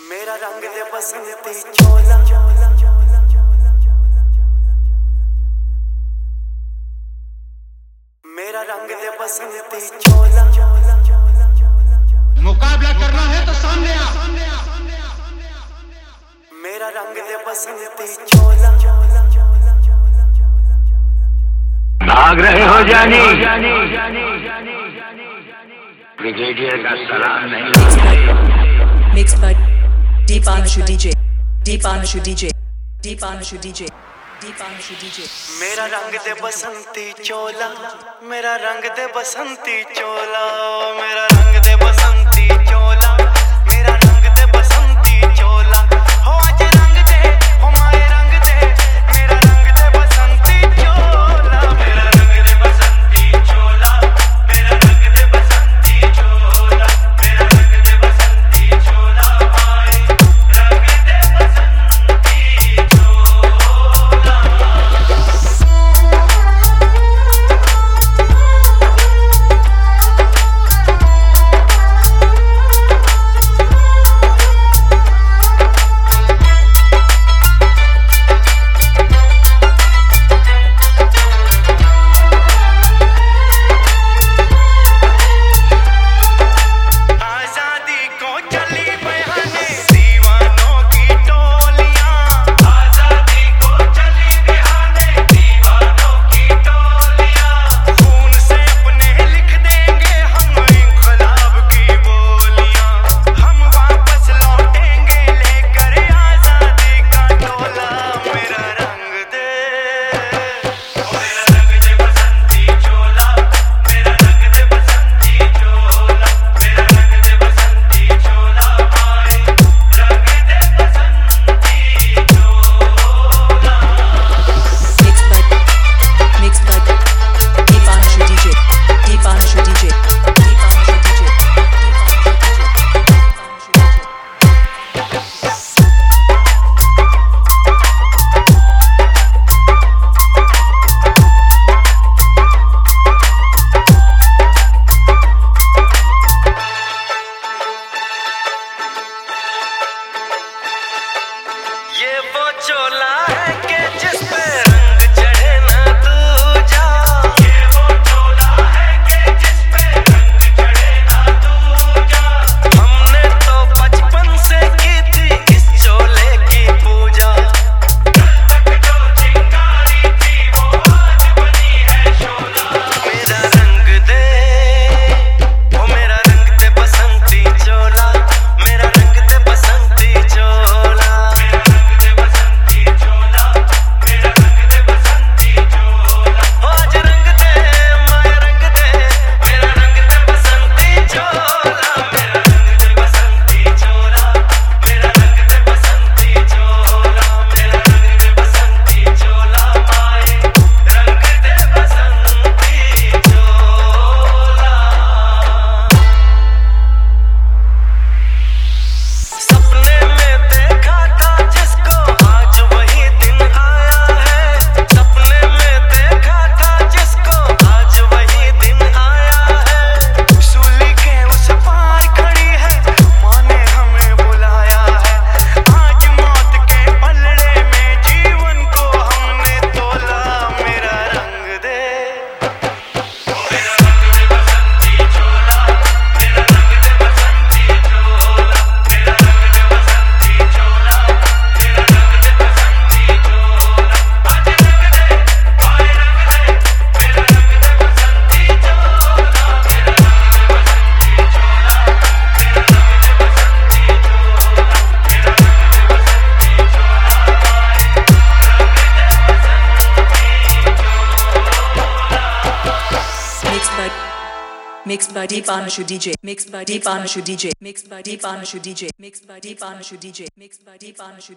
मेरा रंग दे बसंती चोला, मेरा रंग दे बसंती चोला। मुकाबला करना है तो सामने आ। मेरा रंग दे बसंती चोला। भाग रहे हो जानी, ब्रिगेडियर का सलाम नहीं। Mixed by Deepanshu DJ, Deepanshu DJ, Deepanshu DJ, Deepanshu DJ. मेरा रंग दे बसंती चोला, मेरा रंग दे बसंती चोला, मेरा रंग दे बसंती चोला, मेरा रंग दे बसंती चोला। हो आज रंग दे, हो माए रंग दे, मेरा रंग दे बसंती चोला, मेरा रंग दे बसंती चोला, मेरा रंग दे बसंती चोला, मेरा रंग दे बसंती चोला, माए रंग दे बसंती चोला। ये वो चोला है कि जिस पे रंग चढ़े ना तू जा, ये वो चोला है कि जिस पे रंग चढ़े ना तू जा। हमने तो बचपन से की थी इस चोले की पूजा, कल तक जो चिंगारी थी वो आज बनी है शोला। मेरा रंग दे, ओ मेरा रंग दे बसंती चोला, मेरा रंग दे बसंती चोला। Mixed by Deepanshu DJ, mixed by Deepanshu DJ, mixed by Deepanshu DJ, mixed by Deepanshu DJ, mixed by Deepanshu.